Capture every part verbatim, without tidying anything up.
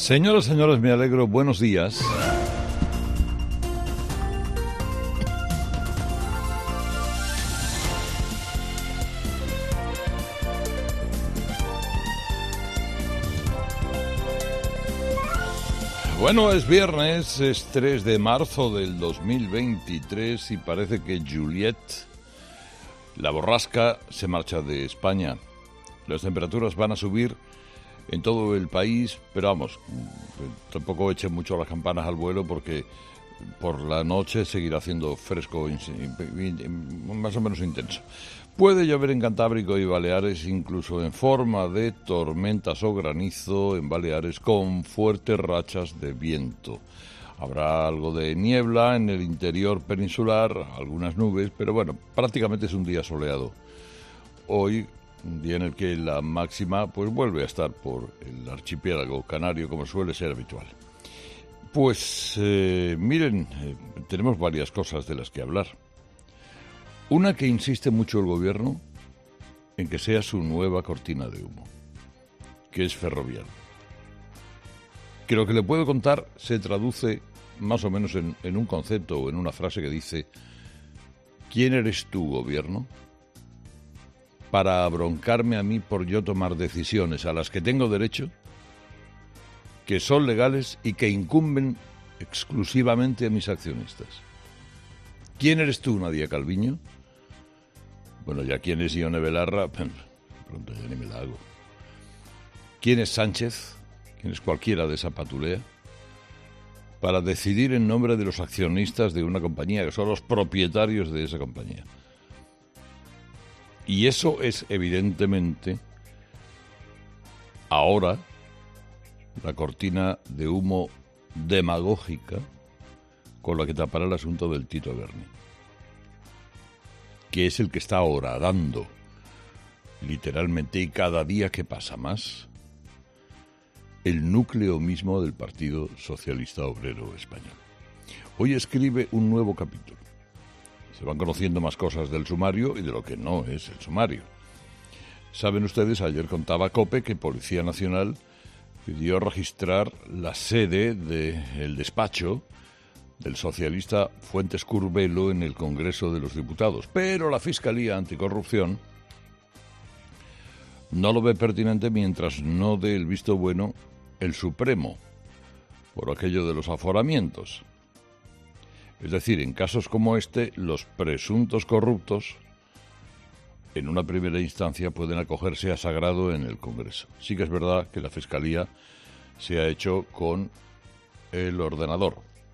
Señoras, señores, me alegro. Buenos días. Bueno, es viernes, es tres de marzo del dos mil veintitrés y parece que Juliette, la borrasca, se marcha de España. Las temperaturas van a subir en todo el país, pero vamos, tampoco echen mucho las campanas al vuelo porque por la noche seguirá haciendo fresco, más o menos intenso. Puede llover en Cantábrico y Baleares, incluso en forma de tormentas o granizo en Baleares, con fuertes rachas de viento. Habrá algo de niebla en el interior peninsular, algunas nubes, pero bueno, prácticamente es un día soleado. Hoy, un día en el que la máxima pues vuelve a estar por el archipiélago canario, como suele ser habitual. Pues eh, miren, eh, tenemos varias cosas de las que hablar. Una que insiste mucho el gobierno en que sea su nueva cortina de humo, que es Ferrovial. Que lo que le puedo contar se traduce más o menos en, en un concepto o en una frase que dice: ¿quién eres tú, gobierno, para abroncarme a mí por yo tomar decisiones a las que tengo derecho, que son legales y que incumben exclusivamente a mis accionistas? ¿Quién eres tú, Nadia Calviño? Bueno, ya quién es Ione Belarra, pronto ya ni me la hago. ¿Quién es Sánchez? ¿Quién es cualquiera de esa patulea? Para decidir en nombre de los accionistas de una compañía, que son los propietarios de esa compañía. Y eso es evidentemente ahora la cortina de humo demagógica con la que tapará el asunto del Tito Berni, que es el que está horadando literalmente y cada día que pasa más el núcleo mismo del Partido Socialista Obrero Español. Hoy escribe un nuevo capítulo. Se van conociendo más cosas del sumario y de lo que no es el sumario. Saben ustedes, ayer contaba COPE que Policía Nacional pidió registrar la sede del despacho del socialista Fuentes Curbelo en el Congreso de los Diputados, pero la Fiscalía Anticorrupción no lo ve pertinente mientras no dé el visto bueno el Supremo por aquello de los aforamientos. Es decir, en casos como este, los presuntos corruptos en una primera instancia pueden acogerse a sagrado en el Congreso. Sí que es verdad que la Fiscalía se ha hecho con el ordenador,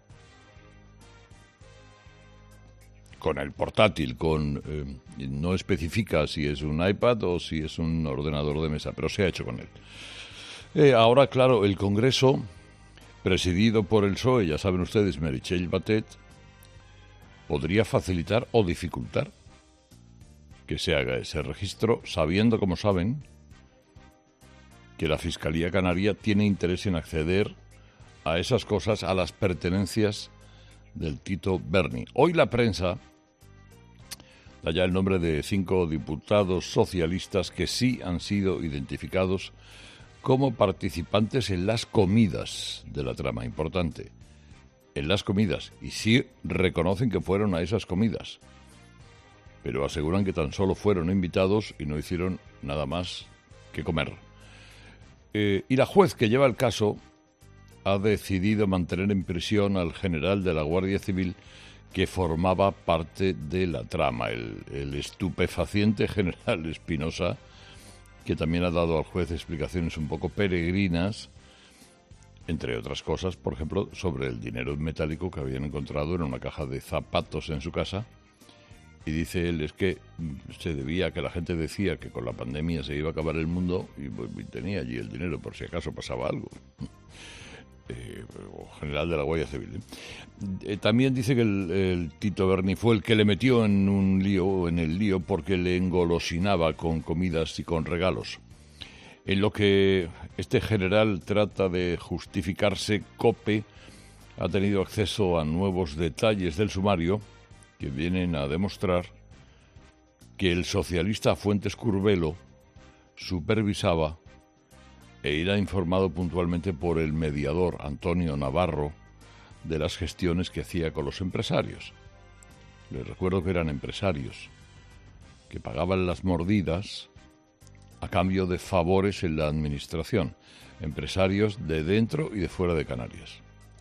con el portátil, con eh, no especifica si es un iPad o si es un ordenador de mesa, pero se ha hecho con él. Eh, ahora, claro, el Congreso, presidido por el P S O E, ya saben ustedes, Meritxell Batet, podría facilitar o dificultar que se haga ese registro, sabiendo, como saben, que la Fiscalía Canaria tiene interés en acceder a esas cosas, a las pertenencias del Tito Berni. Hoy la prensa da ya el nombre de cinco diputados socialistas que sí han sido identificados como participantes en las comidas de la trama. Importante, en las comidas, y sí reconocen que fueron a esas comidas, pero aseguran que tan solo fueron invitados y no hicieron nada más que comer. Eh, y la juez que lleva el caso ha decidido mantener en prisión al general de la Guardia Civil que formaba parte de la trama, el, el estupefaciente general Espinosa, que también ha dado al juez explicaciones un poco peregrinas, entre otras cosas, por ejemplo, sobre el dinero metálico que habían encontrado en una caja de zapatos en su casa. Y dice él, es que se debía a que la gente decía que con la pandemia se iba a acabar el mundo y, pues, tenía allí el dinero por si acaso pasaba algo. Eh, general de la Guardia Civil. ¿eh? Eh, también dice que el, el Tito Berni fue el que le metió en un lío, en el lío, porque le engolosinaba con comidas y con regalos. En lo que este general trata de justificarse, COPE ha tenido acceso a nuevos detalles del sumario que vienen a demostrar que el socialista Fuentes Curbelo supervisaba e irá informado puntualmente por el mediador Antonio Navarro de las gestiones que hacía con los empresarios. Les recuerdo que eran empresarios que pagaban las mordidas a cambio de favores en la administración, empresarios de dentro y de fuera de Canarias.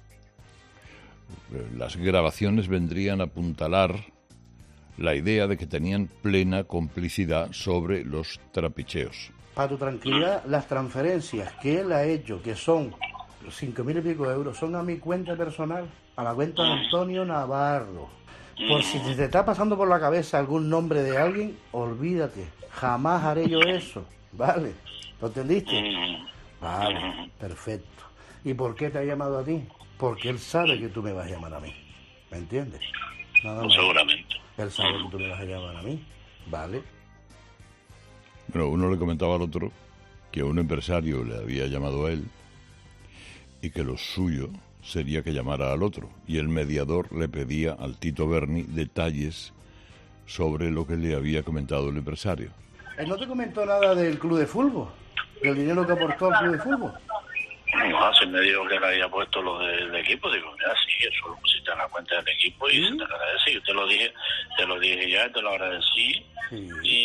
Las grabaciones vendrían a apuntalar la idea de que tenían plena complicidad sobre los trapicheos. Para tu tranquilidad, las transferencias que él ha hecho, que son cinco mil y pico de euros, son a mi cuenta personal, a la cuenta de Antonio Navarro. Por si te está pasando por la cabeza algún nombre de alguien, olvídate, jamás haré yo eso, ¿vale? ¿Lo entendiste? Vale, perfecto. ¿Y por qué te ha llamado a ti? Porque él sabe que tú me vas a llamar a mí, ¿me entiendes? Nada más. Seguramente. Él sabe que tú me vas a llamar a mí, ¿vale? Bueno, uno le comentaba al otro que un empresario le había llamado a él y que lo suyo sería que llamara al otro. Y el mediador le pedía al Tito Berni detalles sobre lo que le había comentado el empresario. ¿Él no te comentó nada del club de fútbol? ¿Del dinero que aportó al club de fútbol? No, se me dijo que le había puesto lo del equipo. Digo, mira, sí, eso lo pusiste en la cuenta del equipo y ¿sí? Se te agradece. Yo te lo dije, te lo dije ya, te lo agradecí. Sí. Y,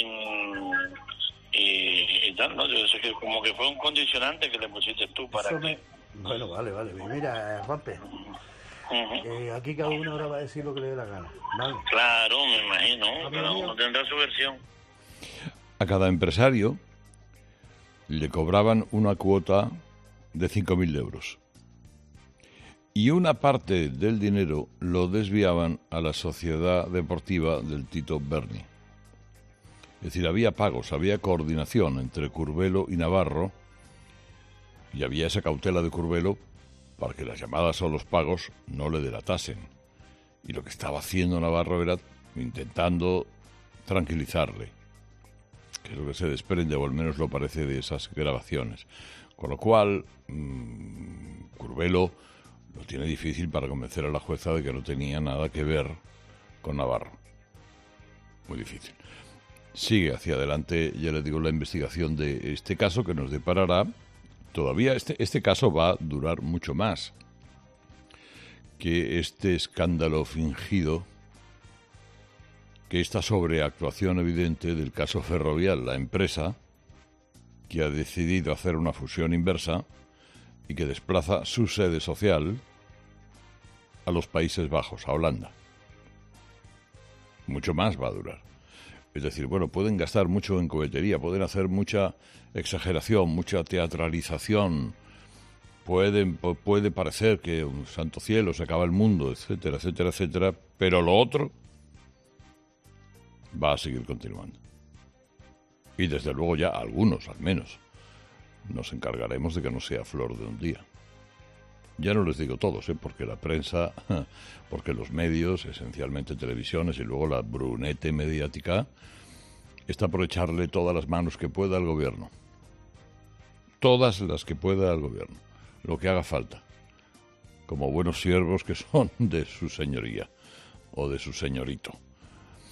y, y tal, ¿no? Yo sé que como que fue un condicionante que le pusiste tú para eso que... Me... Bueno, vale, vale. Mira, Juanpe, uh-huh. eh, aquí cada uno ahora va a decir lo que le dé la gana, ¿vale? Claro, me imagino. Cada uno tendrá su versión. A cada empresario le cobraban una cuota de cinco mil euros. Y una parte del dinero lo desviaban a la sociedad deportiva del Tito Berni. Es decir, había pagos, había coordinación entre Curbelo y Navarro, y había esa cautela de Curbelo para que las llamadas o los pagos no le delatasen. Y lo que estaba haciendo Navarro era intentando tranquilizarle, que es lo que se desprende, o al menos lo parece, de esas grabaciones. Con lo cual, mmm, Curbelo lo tiene difícil para convencer a la jueza de que no tenía nada que ver con Navarro. Muy difícil. Sigue hacia adelante, ya les digo, la investigación de este caso que nos deparará. Todavía este, este caso va a durar mucho más que este escándalo fingido, que esta sobreactuación evidente del caso Ferrovial, la empresa que ha decidido hacer una fusión inversa y que desplaza su sede social a los Países Bajos, a Holanda. Mucho más va a durar. Es decir, bueno, pueden gastar mucho en cohetería, pueden hacer mucha exageración, mucha teatralización, pueden, puede parecer que un santo cielo se acaba el mundo, etcétera, etcétera, etcétera, pero lo otro va a seguir continuando. Y desde luego ya algunos, al menos, nos encargaremos de que no sea flor de un día. Ya no les digo todos, ¿eh? Porque la prensa, porque los medios, esencialmente televisiones y luego la brunete mediática, está por echarle todas las manos que pueda al gobierno. Todas las que pueda al gobierno. Lo que haga falta. Como buenos siervos que son de su señoría o de su señorito.